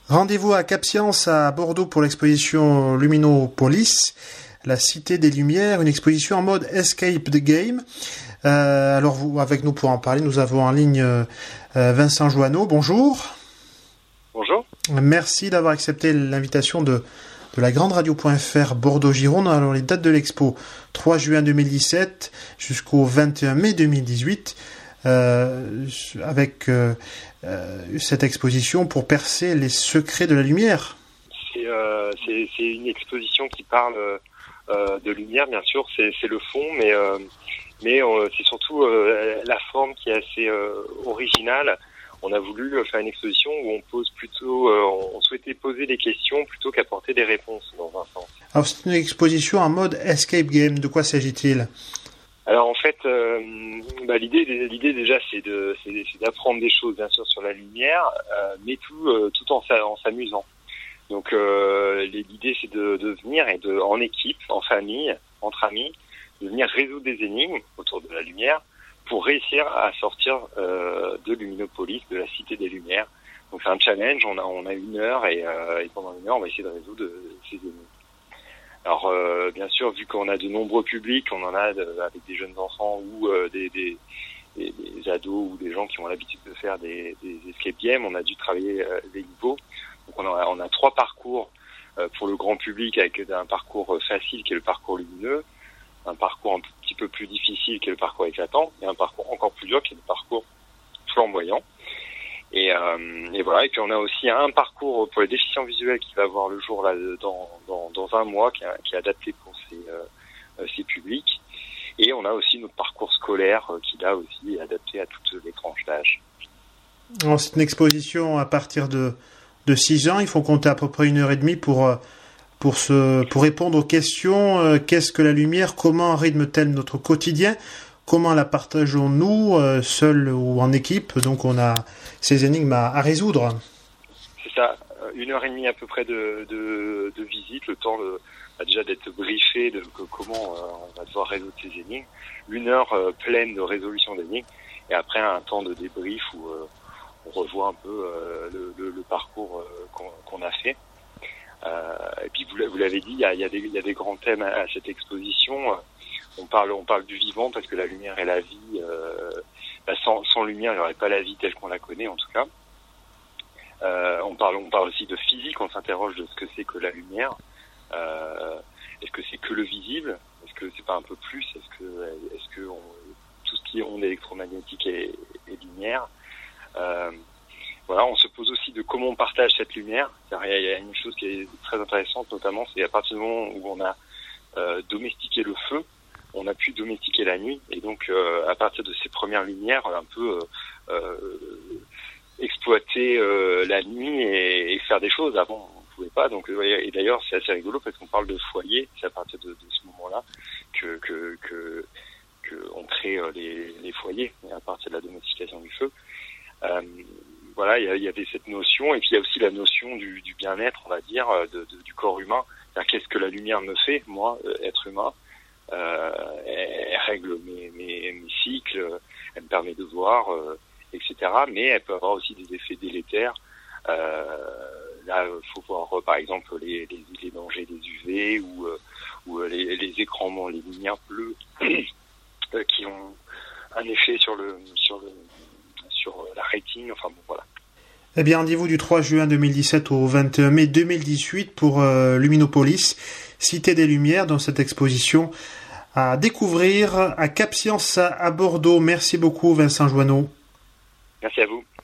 Rendez-vous à Cap Science à Bordeaux pour l'exposition Luminopolis, la Cité des Lumières, une exposition en mode Escape the Game. Alors avec nous pour en parler, nous avons en ligne Vincent Joanneau. Bonjour. Bonjour. Merci d'avoir accepté l'invitation de la Grande Radio.fr Bordeaux-Gironde. Alors les dates de l'expo, 3 juin 2017 jusqu'au 21 mai 2018, avec cette exposition pour percer les secrets de la lumière. C'est une exposition qui parle de lumière, bien sûr, c'est le fond, mais c'est surtout la forme qui est assez originale. On a voulu faire une exposition où on pose plutôt, on souhaitait poser des questions plutôt qu'apporter des réponses dans un sens. Alors c'est une exposition en mode escape game. De quoi s'agit-il ? Alors en fait, l'idée déjà c'est d'apprendre des choses bien sûr sur la lumière, mais tout en s'amusant. Donc l'idée c'est de venir et en équipe, en famille, entre amis, de venir résoudre des énigmes autour de la lumière pour réussir à sortir de Luminopolis, de la Cité des Lumières. Donc c'est un challenge, on a 1 heure et pendant 1 heure on va essayer de résoudre ces énigmes. Alors bien sûr, vu qu'on a de nombreux publics, on en a avec des jeunes enfants ou des ados ou des gens qui ont l'habitude de faire des escape games, on a dû travailler les niveaux. Donc on a 3 parcours pour le grand public, avec un parcours facile qui est le parcours lumineux, un parcours un petit peu plus difficile qui est le parcours éclatant, et un parcours encore plus dur qui est le parcours flamboyant. Et voilà. Et puis on a aussi un parcours pour les déficients visuels qui va voir le jour là dans 1 mois, qui est adapté pour ces publics. Et on a aussi notre parcours scolaire qui là aussi est adapté à toutes les tranches d'âge. C'est une exposition à partir de 6 ans. Il faut compter à peu près 1h30 pour répondre aux questions. Qu'est-ce que la lumière ? Comment rythme-t-elle notre quotidien ? Comment la partageons-nous, seuls ou en équipe ? Donc on a ces énigmes à résoudre. C'est ça, 1h30 à peu près de visite, le temps déjà d'être briefé de comment on va devoir résoudre ces énigmes. 1 heure pleine de résolution d'énigmes, et après un temps de débrief où on revoit un peu le parcours qu'on a fait. Et puis vous l'avez dit, il y a des grands thèmes à cette exposition. On parle du vivant parce que la lumière est la vie. Sans lumière, il n'y aurait pas la vie telle qu'on la connaît en tout cas. On parle aussi de physique. On s'interroge de ce que c'est que la lumière. Est-ce que c'est que le visible ? Est-ce que c'est pas un peu plus ? Est-ce que tout ce qui est ondes électromagnétiques est lumière ? Voilà, on se pose aussi de comment on partage cette lumière. Il y a une chose qui est très intéressante, notamment, c'est à partir du moment où on a domestiqué le feu, on a pu domestiquer la nuit, et donc à partir de ces premières lumières, un peu exploiter la nuit et faire des choses. Avant, on ne pouvait pas. Donc, et d'ailleurs, c'est assez rigolo parce qu'on parle de foyer. C'est à partir de ce moment-là que on crée les foyers, à partir de la domestication du feu. Voilà, il y avait cette notion, et puis il y a aussi la notion du bien-être, on va dire, du corps humain. C'est-à-dire, qu'est-ce que la lumière me fait, moi, être humain ? Elle règle mes cycles, elle me permet de voir, etc. Mais elle peut avoir aussi des effets délétères. Là, il faut voir, par exemple, les dangers des UV ou les écrans, les lumières bleues qui ont un effet sur la rétine, enfin bon, voilà. Eh bien, rendez-vous du 3 juin 2017 au 21 mai 2018 pour Luminopolis, Cité des Lumières, dans cette exposition à découvrir à Cap Science à Bordeaux. Merci beaucoup, Vincent Joanneau. Merci à vous.